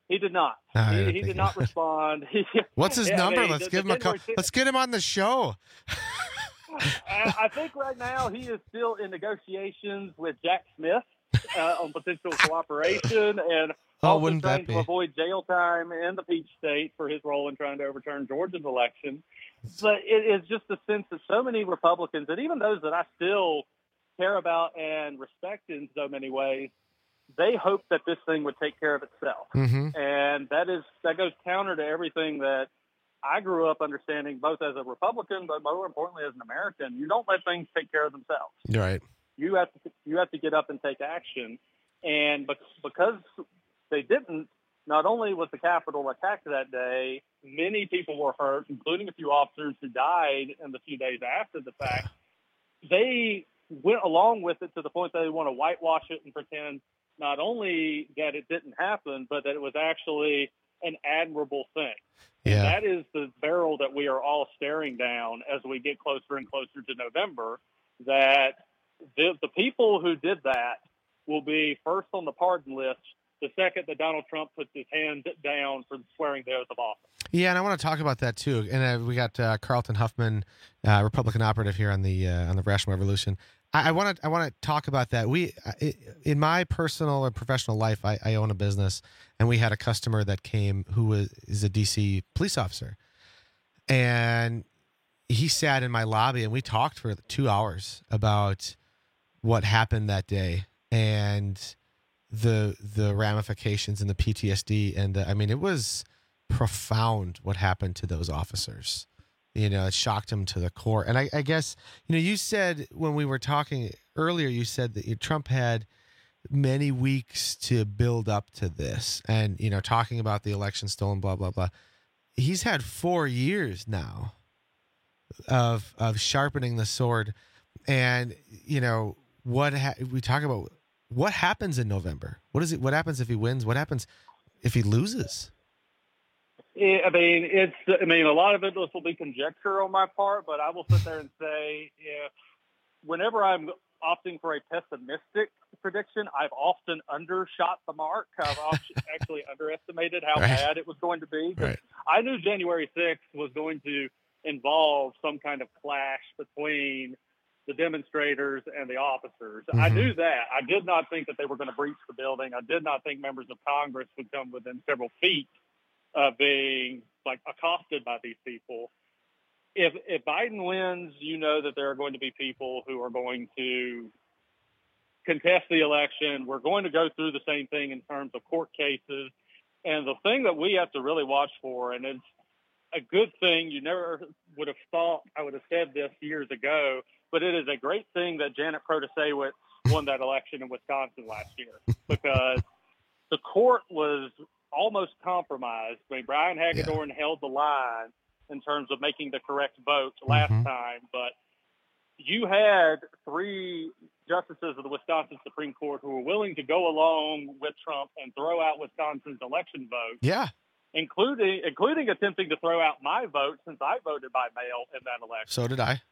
He did not. All right, he I he think- did not respond. What's his Yeah, I number? mean, Let's the- give the him a call. January sixth Let's get him on the show. I, I think right now he is still in negotiations with Jack Smith uh, on potential cooperation and Oh, also wouldn't that trying to be? avoid jail time in the Peach State for his role in trying to overturn Georgia's election. But it is just a sense that so many Republicans, and even those that I still care about and respect in so many ways, they hope that this thing would take care of itself. Mm-hmm. And that is that goes counter to everything that I grew up understanding, both as a Republican, but more importantly as an American. You don't let things take care of themselves. Right. You have to you have to get up and take action. And bec- because they didn't, not only was the Capitol attacked that day, many people were hurt, including a few officers who died in the few days after the fact. They went along with it to the point that they want to whitewash it and pretend not only that it didn't happen, but that it was actually an admirable thing. Yeah. And that is the barrel that we are all staring down as we get closer and closer to November, that the, the people who did that will be first on the pardon list the second that Donald Trump puts his hand down for swearing the oath of office. Yeah, and I want to talk about that too. And uh, we got uh, Carlton Huffman, uh, Republican operative here on the uh, on the Rational Revolution. I want to I want to talk about that. We in my personal and professional life, I, I own a business, and we had a customer that came who was is a D C police officer, and he sat in my lobby, and we talked for two hours about what happened that day and the the ramifications and the P T S D, and the, I mean, it was profound what happened to those officers. You know, it shocked him to the core. And I, I guess, you know, you said when we were talking earlier, you said that Trump had many weeks to build up to this, and you know, talking about the election stolen, blah blah blah. He's had four years now of of sharpening the sword, and you know what ha- we talk about. What happens in November? What is it? What happens if he wins? What happens if he loses? I mean, it's. I mean, a lot of it this will be conjecture on my part, but I will sit there and say, yeah, whenever I'm opting for a pessimistic prediction, I've often undershot the mark. I've actually underestimated how Right. bad it was going to be. 'Cause Right. I knew January sixth was going to involve some kind of clash between the demonstrators and the officers. I Mhm. knew that. I did not think that they were going to breach the building. I did not think members of Congress would come within several feet of being like accosted by these people. If if Biden wins, you know that there are going to be people who are going to contest the election. We're going to go through the same thing in terms of court cases. And the thing that we have to really watch for, and it's a good thing, you never would have thought I would have said this years ago, but it is a great thing that Janet Protasewicz won that election in Wisconsin last year, because the court was almost compromised. I mean, Brian Hagedorn held the line in terms of making the correct vote last Mhm. time, but you had three justices of the Wisconsin Supreme Court who were willing to go along with Trump and throw out Wisconsin's election vote, Yeah. including including attempting to throw out my vote since I voted by mail in that election. So did I.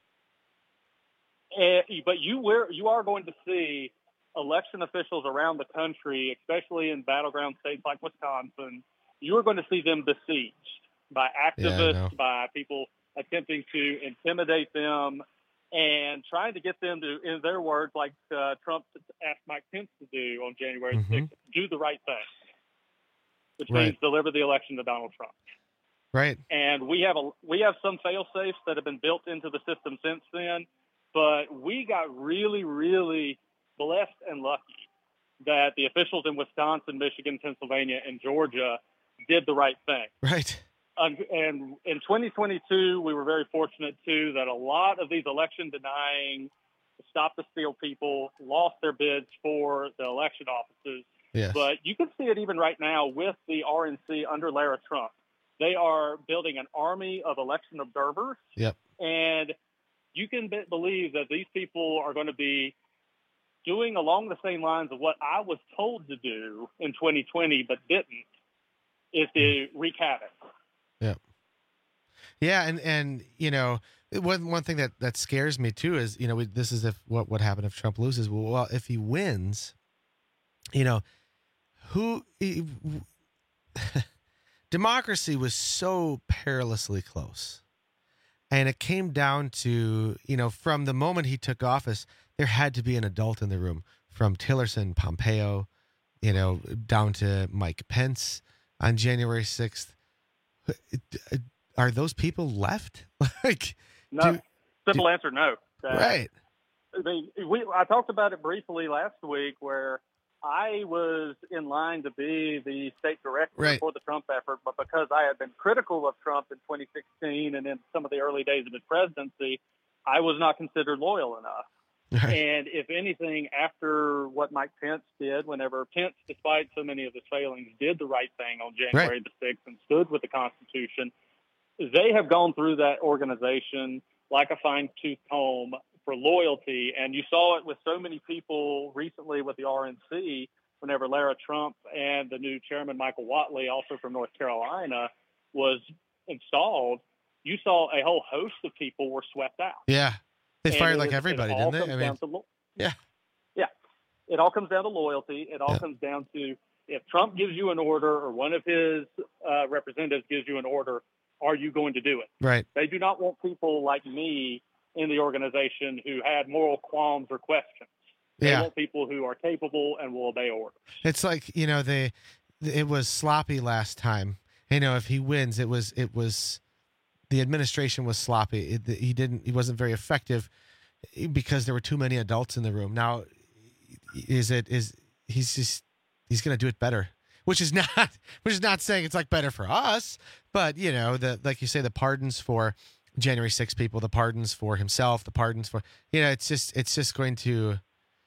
And, but you were you are going to see election officials around the country, especially in battleground states like Wisconsin, you are going to see them besieged by Yeah, I know. activists, by people attempting to intimidate them and trying to get them to, in their words, like uh, Trump asked Mike Pence to do on January Mhm. sixth, do the right thing, which Right. means deliver the election to Donald Trump. Right. And we have a we have some fail safes that have been built into the system since then, but we got really, really blessed and lucky that the officials in Wisconsin, Michigan, Pennsylvania, and Georgia did the right thing. Right. Um, and in twenty twenty-two, we were very fortunate too that a lot of these election denying, stop the steal people lost their bids for the election offices. Yes. But you can see it even right now with the R N C under Lara Trump. They are building an army of election observers, Yep. and you can be- believe that these people are going to be doing along the same lines of what I was told to do in twenty twenty but didn't, is to wreak havoc. Yep. Yeah, and and you know, one one thing that that scares me too is, you know, we, this is if what would happen if Trump loses. Well, well, if he wins, you know, who democracy was so perilously close. And it came down to, you know, from the moment he took office, there had to be an adult in the room, from Tillerson, Pompeo, you know, down to Mike Pence on January sixth. Are those people left? like, no. do, Simple do, answer, no. Uh, right. I mean, we, I talked about it briefly last week where I was in line to be the state director right. for the Trump effort, but because I had been critical of Trump in twenty sixteen and in some of the early days of his presidency, I was not considered loyal enough. Right. And if anything, after what Mike Pence did, whenever Pence, despite so many of his failings, did the right thing on January right. the sixth and stood with the Constitution, they have gone through that organization like a fine-tooth comb for loyalty, and you saw it with so many people recently with the R N C whenever Lara Trump and the new chairman, Michael Whatley, also from North Carolina, was installed. You saw a whole host of people were swept out. Yeah. They and fired it, like everybody, didn't they? I mean, lo- yeah. Yeah. It all comes down to loyalty. It all yeah. comes down to if Trump gives you an order or one of his uh, representatives gives you an order, are you going to do it? Right. They do not want people like me in the organization who had moral qualms or questions. They yeah. want people who are capable and will obey orders. It's like, you know, they, it was sloppy last time. You know, if he wins, it was, it was, the administration was sloppy. It, he didn't, he wasn't very effective because there were too many adults in the room. Now, is it, is, he's just, he's going to do it better, which is not, which is not saying it's like better for us, but you know, the, like you say, the pardons for January sixth people, the pardons for himself, the pardons for, you know, it's just, it's just going to,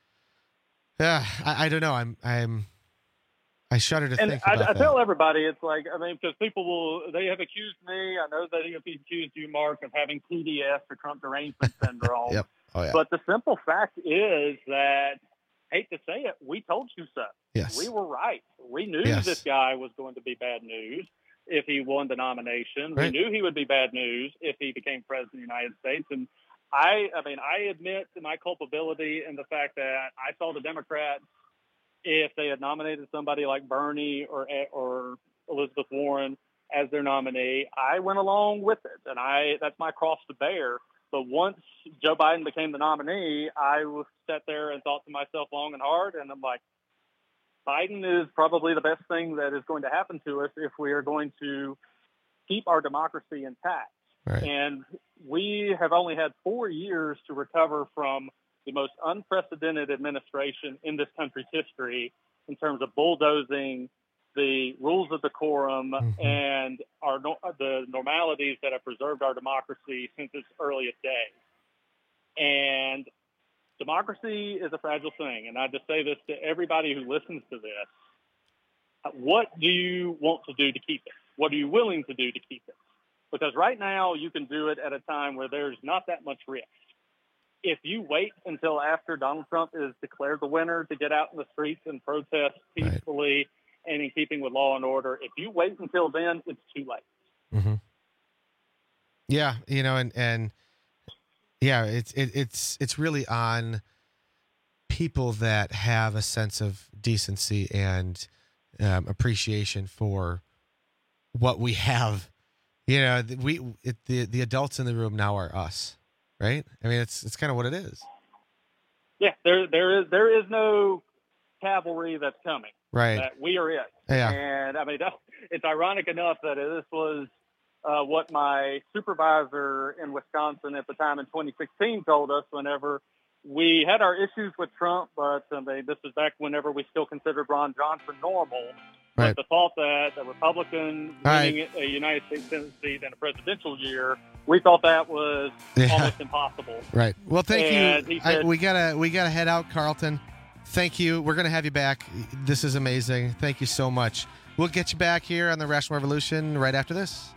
uh, I, I don't know. I'm, I'm, I shudder to and think I, about I that. tell everybody, it's like, I mean, because people will, they have accused me. I know they have accused you, Mark, of having T D S or Trump derangement syndrome. Yep. Oh, yeah. But the simple fact is that, hate to say it, we told you so. Yes. We were right. We knew yes. this guy was going to be bad news if he won the nomination. Right. We knew he would be bad news if he became president of the United States. And I, I mean, I admit to my culpability in the fact that I saw the Democrats, if they had nominated somebody like Bernie or or Elizabeth Warren as their nominee, I went along with it, and I that's my cross to bear. But once Joe Biden became the nominee, I was sat there and thought to myself long and hard, and I'm like, Biden is probably the best thing that is going to happen to us if we are going to keep our democracy intact. Right. And we have only had four years to recover from the most unprecedented administration in this country's history in terms of bulldozing the rules of decorum mm-hmm. and our the normalities that have preserved our democracy since its earliest days. And democracy is a fragile thing. And I just say this to everybody who listens to this. What do you want to do to keep it? What are you willing to do to keep it? Because right now you can do it at a time where there's not that much risk. If you wait until after Donald Trump is declared the winner to get out in the streets and protest peacefully right. and in keeping with law and order, if you wait until then, it's too late. Mm-hmm. Yeah, you know, and and yeah, it's it, it's it's really on people that have a sense of decency and um, appreciation for what we have. You know, we it, the the adults in the room now are us. Right? I mean, it's it's kind of what it is. Yeah, there there is there is no cavalry that's coming. Right. That we are it. Yeah. And I mean, it's ironic enough that this was uh, what my supervisor in Wisconsin at the time in twenty sixteen told us whenever we had our issues with Trump, but I mean, this is back whenever we still considered Ron Johnson normal. Right. But the thought that a Republican winning right. a United States Senate seat in a presidential year, we thought that was yeah. almost impossible. Right. Well, thank and you. Said, I, we gotta we gotta head out, Carlton. Thank you. We're gonna have you back. This is amazing. Thank you so much. We'll get you back here on the Rational Revolution right after this.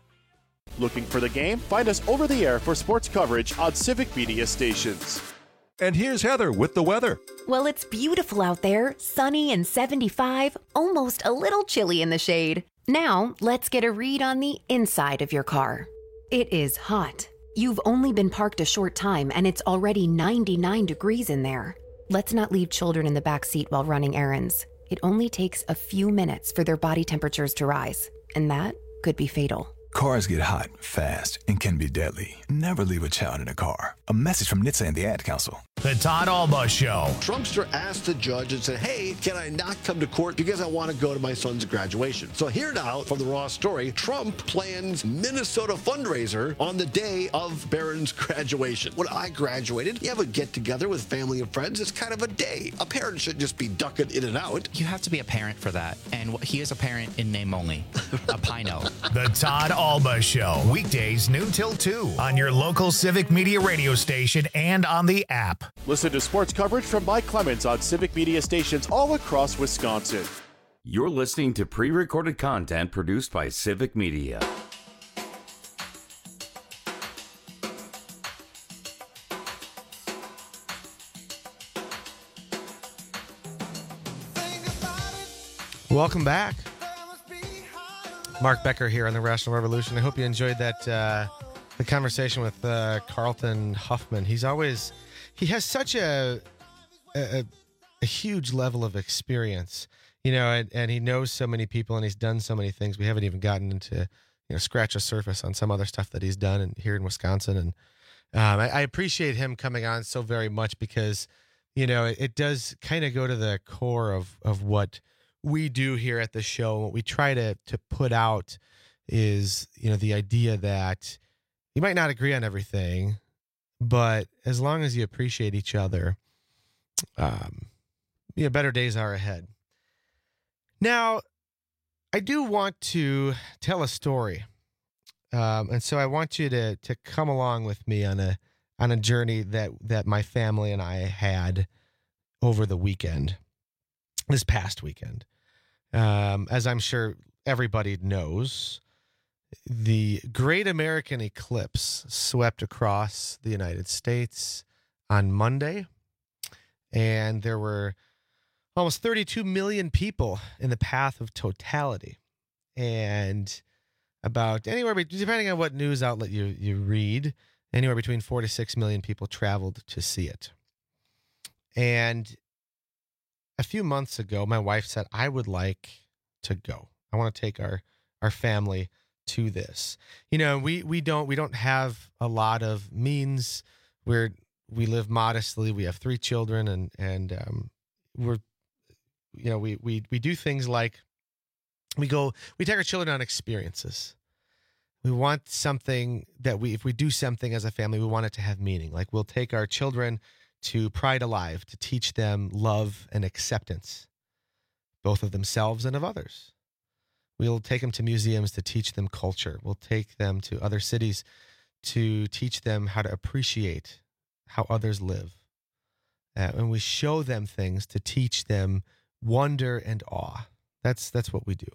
Looking for the game? Find us over the air for sports coverage on Civic Media stations. And here's Heather with the weather. Well, it's beautiful out there, sunny and seventy-five, almost a little chilly in the shade. Now, let's get a read on the inside of your car. It is hot. You've only been parked a short time and it's already ninety-nine degrees in there. Let's not leave children in the back seat while running errands. It only takes a few minutes for their body temperatures to rise, and that could be fatal. Cars get hot, fast, and can be deadly. Never leave a child in a car. A message from N H T S A and the Ad Council. The Todd Alba Show. Trumpster asked the judge and said, hey, can I not come to court because I want to go to my son's graduation? So here now from the Raw story, Trump plans Minnesota fundraiser on the day of Barron's graduation. When I graduated, you have a get-together with family and friends. It's kind of a day. A parent should just be ducking in and out. You have to be a parent for that. And he is a parent in name only. A Pino. The Todd Alba Show. Weekdays noon till two on your local Civic Media radio station and on the app. Listen to sports coverage from Mike Clemens on Civic Media stations all across Wisconsin. You're listening to pre-recorded content produced by Civic Media. Welcome back. Mark Becker here on the Rational Revolution. I hope you enjoyed that uh, the conversation with uh, Carlton Huffman. He's always he has such a a, a huge level of experience, you know, and, and he knows so many people and he's done so many things. We haven't even gotten into, you know, scratch the surface on some other stuff that he's done in, here in Wisconsin. And um, I, I appreciate him coming on so very much because, you know, it, it does kind of go to the core of of what we do here at the show. What we try to to put out is, you know, the idea that you might not agree on everything, but as long as you appreciate each other, um, you know, better days are ahead. Now, I do want to tell a story, um, and so I want you to to come along with me on a on a journey that that my family and I had over the weekend, this past weekend. Um, as I'm sure everybody knows, the Great American Eclipse swept across the United States on Monday, and there were almost thirty-two million people in the path of totality, and about anywhere, depending on what news outlet you, you read, anywhere between four to six million people traveled to see it. And a few months ago, my wife said, I would like to go. I want to take our, our family to this. You know, we, we don't, we don't have a lot of means. We're, we live modestly. We have three children and, and, um, we're, you know, we, we, we do things like we go, we take our children on experiences. We want something that we, if we do something as a family, we want it to have meaning. Like we'll take our children to Pride Alive to teach them love and acceptance, both of themselves and of others. We'll take them to museums to teach them culture. We'll take them to other cities to teach them how to appreciate how others live. Uh, and we show them things to teach them wonder and awe. That's that's what we do.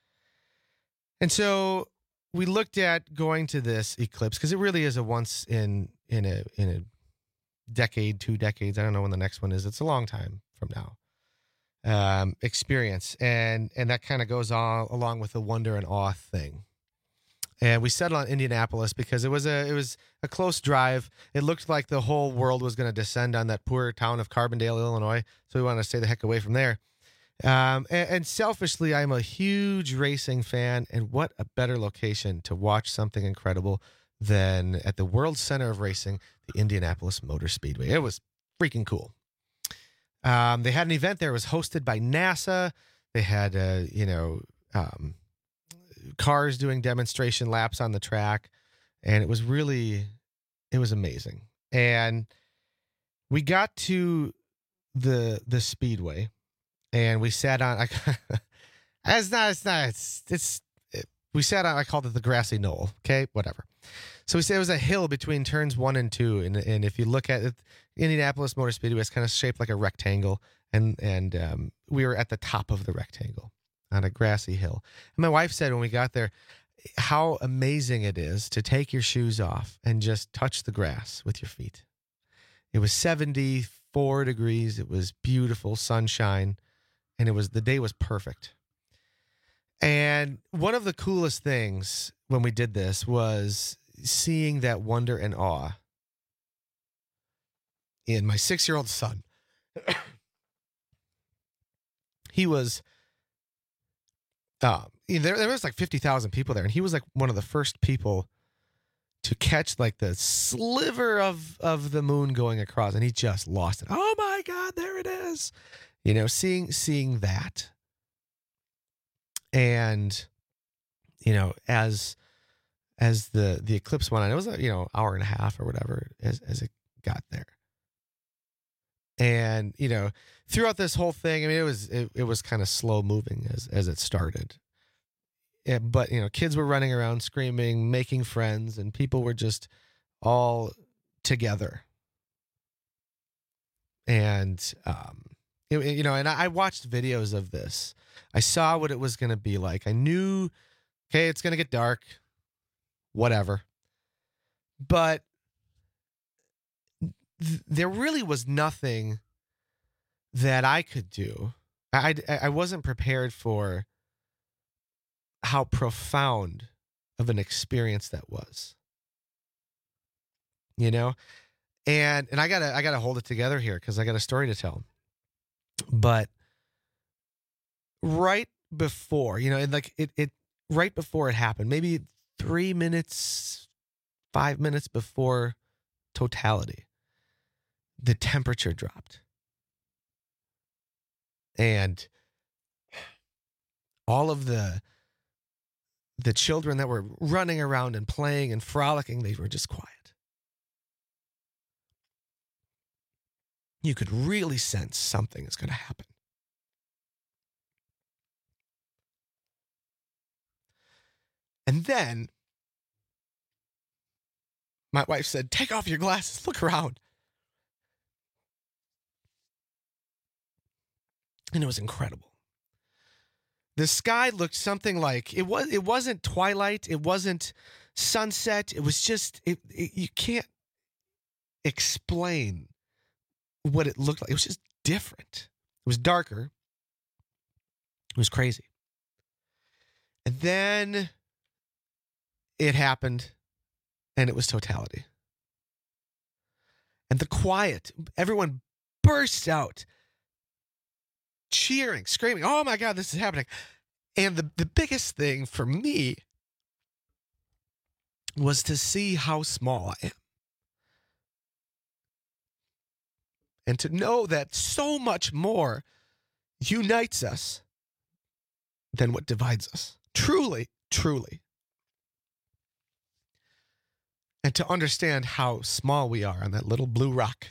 And so we looked at going to this eclipse because it really is a once in in a in a decade, two decades. I don't know when the next one is. It's a long time from now. Um, experience. And and that kind of goes all along with the wonder and awe thing. And we settled on Indianapolis because it was a it was a close drive. It looked like the whole world was going to descend on that poor town of Carbondale, Illinois. So we wanted to stay the heck away from there. Um, and, and selfishly, I'm a huge racing fan. And what a better location to watch something incredible than at the World Center of Racing, the Indianapolis Motor Speedway. It was freaking cool. Um, they had an event there. It was hosted by NASA. They had, uh, you know, um, cars doing demonstration laps on the track. And it was really, it was amazing. And we got to the the speedway and we sat on, I, it's not, it's not, it's, it's, it, we sat on, I called it the grassy knoll. Okay, whatever. So we said it was a hill between turns one and two. And, and if you look at it, Indianapolis Motor Speedway is kind of shaped like a rectangle. And, and um, we were at the top of the rectangle on a grassy hill. And my wife said when we got there, how amazing it is to take your shoes off and just touch the grass with your feet. It was seventy-four degrees. It was beautiful sunshine, and it was the day was perfect. And one of the coolest things when we did this was seeing that wonder and awe in my six-year-old son. He was, uh, there, there was like fifty thousand people there, and he was like one of the first people to catch like the sliver of, of the moon going across, and he just lost it. Oh my God, there it is. You know, seeing, seeing that. And, you know, as, as the, the eclipse went on, it was a, you know, hour and a half or whatever as, as it got there. And, you know, throughout this whole thing, I mean, it was, it, it was kind of slow moving as, as it started. Yeah, but, you know, kids were running around screaming, making friends, and people were just all together. And, um, it, you know, and I watched videos of this. I saw what it was going to be like. I knew, okay, it's going to get dark, whatever. But th- there really was nothing that I could do. I, I, I wasn't prepared for how profound of an experience that was. You know? And and I gotta I gotta hold it together here because I got a story to tell. But right before, you know, and like it it right before it happened, maybe three minutes, five minutes before totality, the temperature dropped. And all of the the children that were running around and playing and frolicking, they were just quiet. You could really sense something is going to happen. And then my wife said, "Take off your glasses, look around." And it was incredible. The sky looked something like it was. It wasn't twilight. It wasn't sunset. It was just. It, it, you can't explain what it looked like. It was just different. It was darker. It was crazy. And then it happened, and it was totality. And the quiet. Everyone burst out, cheering, screaming, "Oh my God, this is happening." And the, the biggest thing for me was to see how small I am. And to know that so much more unites us than what divides us. Truly, truly. And to understand how small we are on that little blue rock.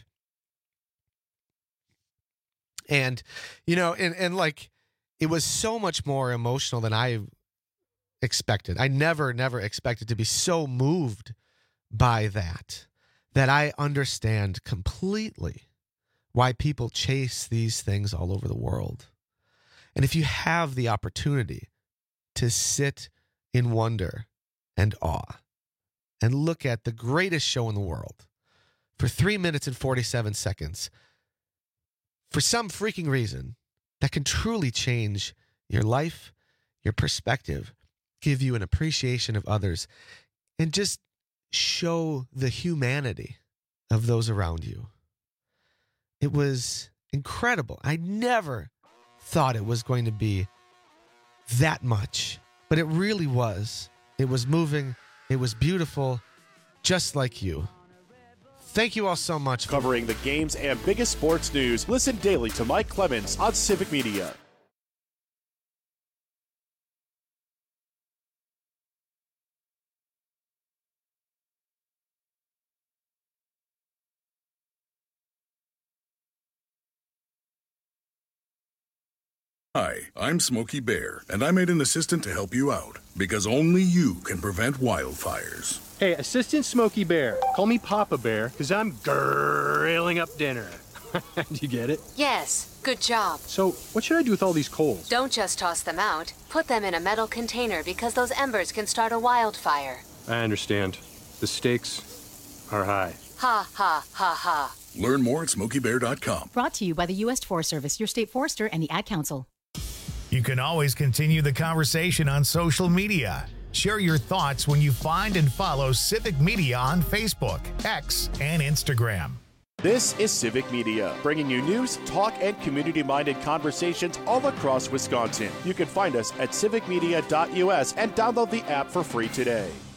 And, you know, and, and like, it was so much more emotional than I expected. I never, never expected to be so moved by that, that I understand completely why people chase these things all over the world. And if you have the opportunity to sit in wonder and awe and look at the greatest show in the world for three minutes and forty-seven seconds, for some freaking reason, that can truly change your life, your perspective, give you an appreciation of others, and just show the humanity of those around you. It was incredible. I never thought it was going to be that much, but it really was. It was moving. It was beautiful, just like you. Thank you all so much. Covering the games and biggest sports news, listen daily to Mike Clemens on Civic Media. Hi, I'm Smokey Bear, and I made an assistant to help you out, because only you can prevent wildfires. Hey, Assistant Smokey Bear. Call me Papa Bear, because I'm grilling up dinner. Do you get it? Yes, good job. So, what should I do with all these coals? Don't just toss them out. Put them in a metal container because those embers can start a wildfire. I understand. The stakes are high. Ha, ha, ha, ha. Learn more at smokey bear dot com. Brought to you by the U S Forest Service, your state forester, and the Ad Council. You can always continue the conversation on social media. Share your thoughts when you find and follow Civic Media on Facebook, X, and Instagram. This is Civic Media, bringing you news, talk, and community-minded conversations all across Wisconsin. You can find us at civic media dot U S and download the app for free today.